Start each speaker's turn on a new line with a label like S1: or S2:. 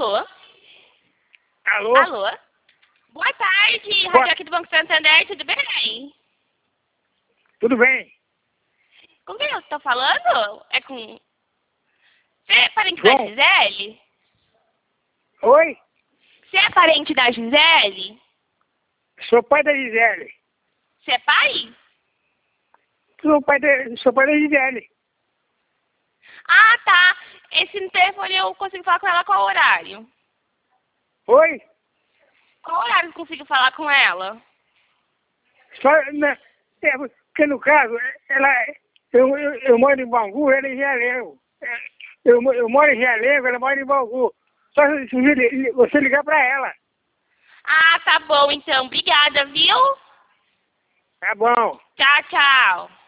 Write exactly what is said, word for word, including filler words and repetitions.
S1: Alô?
S2: Alô?
S1: Alô? Boa tarde,
S2: Boa-
S1: Rádio aqui do Banco Santander, tudo bem?
S2: Tudo bem?
S1: Com quem eu estou falando? É com... Você é parente
S2: João?
S1: da Gisele?
S2: Oi?
S1: Você é parente da Gisele?
S2: Sou pai da Gisele.
S1: Você é pai?
S2: Sou pai da, sou pai da Gisele.
S1: Ah, tá. Esse telefone eu consigo falar com ela qual horário?
S2: Oi?
S1: Qual horário eu consigo falar com ela?
S2: Só, né, é, porque no caso, ela, eu, eu, eu moro em Bangu, ela é em Realengo. É, Eu, mo- eu moro em Realengo, ela mora em Bangu. Só se você você ligar pra ela.
S1: Ah, tá bom então. Obrigada, viu?
S2: Tá bom.
S1: Tchau, tchau.